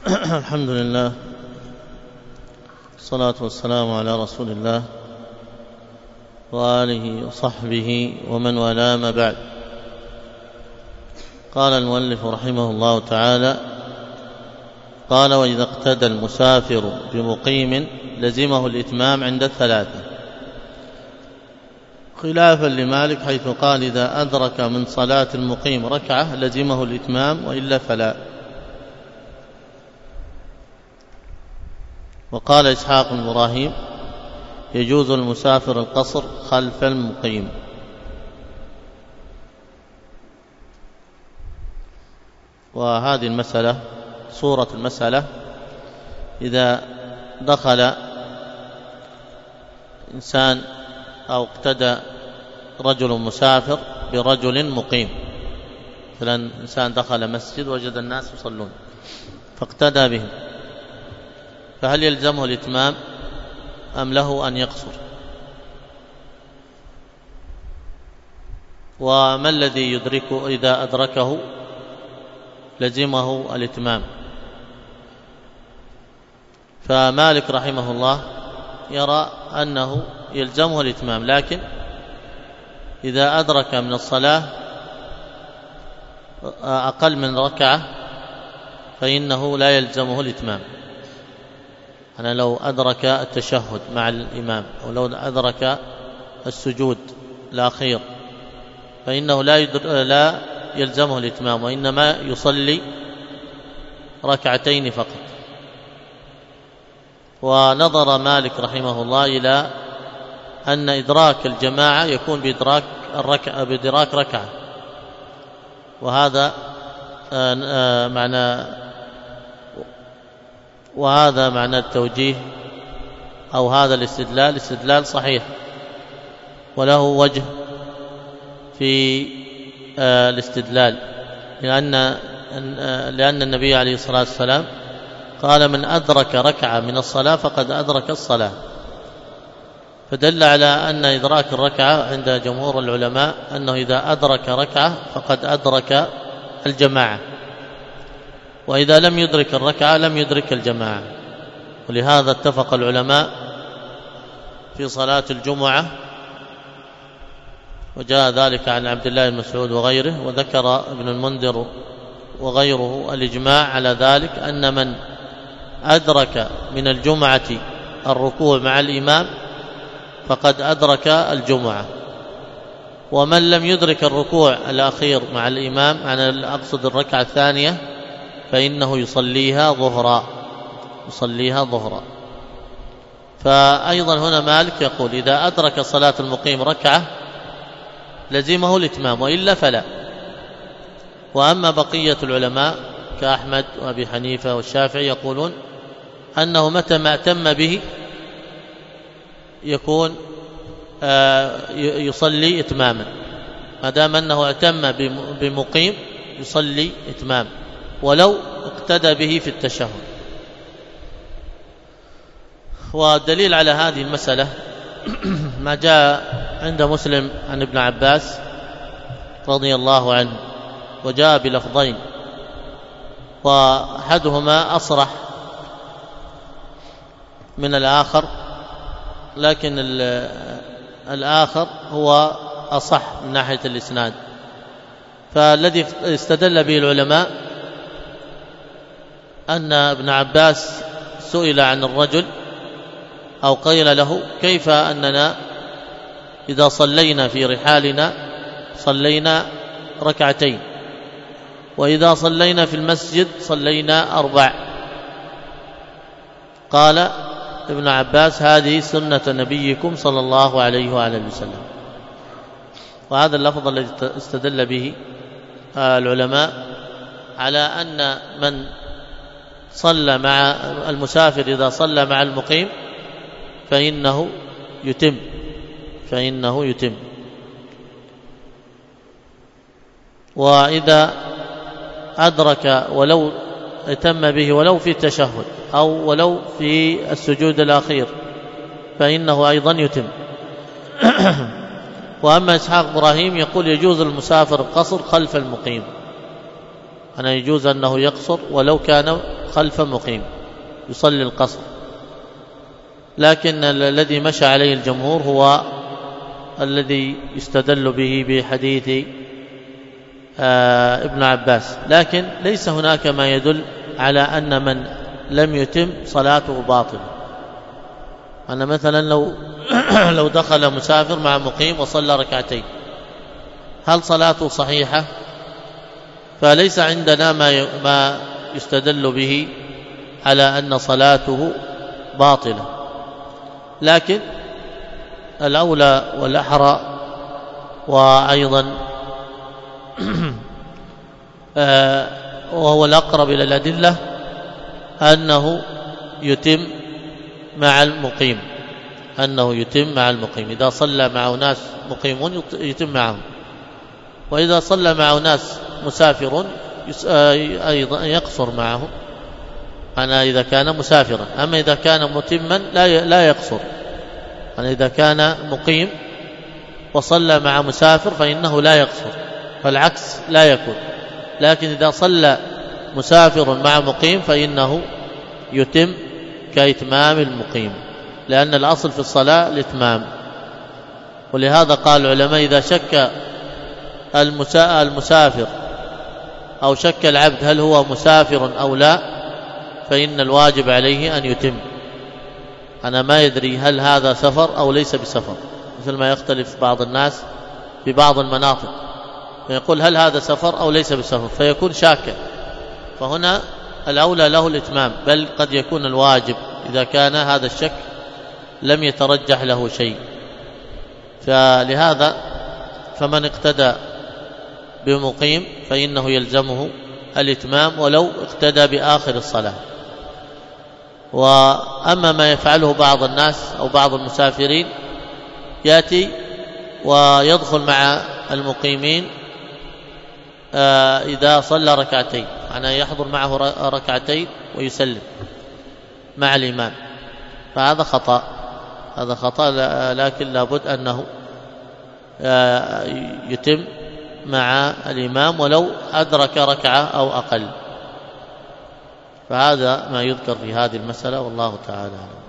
الحمد لله، الصلاة والسلام على رسول الله وآله وصحبه ومن والاه، ما بعد. قال المؤلف رحمه الله تعالى: قال: وإذا اقتدى المسافر بمقيم لزمه الإتمام عند الثلاثة، خلافا لمالك حيث قال: إذا أدرك من صلاة المقيم ركعة لزمه الإتمام وإلا فلا. وقال إسحاق بن إبراهيم: يجوز المسافر القصر خلف المقيم. وهذه المسألة صورة المسألة: إذا دخل إنسان أو اقتدى رجل مسافر برجل مقيم، مثلا إنسان دخل مسجد وجد الناس يصلون فاقتدى بهم، فهل يلزمه الإتمام أم له أن يقصر؟ وما الذي يدركه إذا أدركه لزمه الإتمام؟ فمالك رحمه الله يرى أنه يلزمه الإتمام، لكن إذا أدرك من الصلاة أقل من ركعة فإنه لا يلزمه الإتمام. أنا لو أدرك التشهد مع الإمام أو لو أدرك السجود الأخير فإنه لا يلزمه الإتمام، وإنما يصلي ركعتين فقط. ونظر مالك رحمه الله إلى أن إدراك الجماعة يكون بإدراك ركعة، وهذا معنى التوجيه، أو هذا الاستدلال صحيح وله وجه في الاستدلال، لأن النبي عليه الصلاة والسلام قال: من أدرك ركعة من الصلاة فقد أدرك الصلاة، فدل على أن إدراك الركعة عند جمهور العلماء أنه إذا أدرك ركعة فقد أدرك الجماعة، وإذا لم يدرك الركعة لم يدرك الجماعة. ولهذا اتفق العلماء في صلاة الجمعة، وجاء ذلك عن عبد الله بن مسعود وغيره، وذكر ابن المنذر وغيره الإجماع على ذلك، أن من أدرك من الجمعة الركوع مع الإمام فقد أدرك الجمعة، ومن لم يدرك الركوع الأخير مع الإمام، أنا أقصد الركعة الثانية، فإنه يصليها ظهرا. فأيضا هنا مالك يقول: إذا أدرك صلاة المقيم ركعة لزمه الإتمام وإلا فلا. وأما بقية العلماء كأحمد وأبي حنيفة والشافعي يقولون أنه متى ما أتم به يكون يصلي إتماما، ما دام أنه أتم بمقيم يصلي إتمام ولو اقتدى به في التشهد. والدليل على هذه المسألة ما جاء عند مسلم عن ابن عباس رضي الله عنه، وجاء بلفظين، وأحدهما أصرح من الآخر، لكن الآخر هو أصح من ناحية الإسناد. فالذي استدل به العلماء أن ابن عباس سئل عن الرجل أو قيل له: كيف أننا إذا صلينا في رحالنا صلينا ركعتين، وإذا صلينا في المسجد صلينا 4؟ قال ابن عباس: هذه سنة نبيكم صلى الله عليه وآله وسلم. وهذا اللفظ الذي استدل به العلماء على أن من صلى مع المسافر إذا صلى مع المقيم فإنه يتم. وإذا أدرك ولو اتم به ولو في التشهد أو ولو في السجود الأخير فإنه أيضا يتم. وأما إسحاق إبراهيم يقول: يجوز المسافر القصر خلف المقيم، أنا يجوز أنه يقصر ولو كان خلف مقيم يصلي القصر، لكن الذي مشى عليه الجمهور هو الذي يستدل به بحديث ابن عباس، لكن ليس هناك ما يدل على أن من لم يتم صلاته باطلة. أنا مثلا لو دخل مسافر مع مقيم وصلى ركعتين، هل صلاته صحيحة؟ فليس عندنا ما يستدل به على أن صلاته باطلة، لكن الأولى والأحرى وأيضا وهو الأقرب إلى الأدلة أنه يتم مع المقيم، إذا صلى معه ناس مقيمون يتم معهم، وإذا صلى معه ناس مسافرون أيضا يقصر معهم، أنا إذا كان مسافرا. أما إذا كان متما لا يقصر، أنا إذا كان مقيم وصلى مع مسافر فإنه لا يقصر، فالعكس لا يكون. لكن إذا صلى مسافر مع مقيم فإنه يتم كإتمام المقيم، لأن الأصل في الصلاة الإتمام. ولهذا قال العلماء إذا شك المسافر أو شك العبد هل هو مسافر أو لا، فإن الواجب عليه أن يتم. أنا ما يدري هل هذا سفر أو ليس بسفر، مثل ما يختلف بعض الناس في بعض المناطق فيقول هل هذا سفر أو ليس بسفر، فيكون شاكا، فهنا الأولى له الإتمام، بل قد يكون الواجب إذا كان هذا الشك لم يترجح له شيء. فلهذا فمن اقتدى بمقيم فإنه يلزمه الإتمام ولو اقتدى بآخر الصلاة. وأما ما يفعله بعض الناس أو بعض المسافرين يأتي ويدخل مع المقيمين إذا صلى ركعتين، يعني يحضر معه ركعتين ويسلم مع الإمام، فهذا خطأ، لكن لابد أنه يتم مع الإمام ولو أدرك ركعة أو أقل. فهذا ما يذكر في هذه المسألة، والله تعالى أعلم.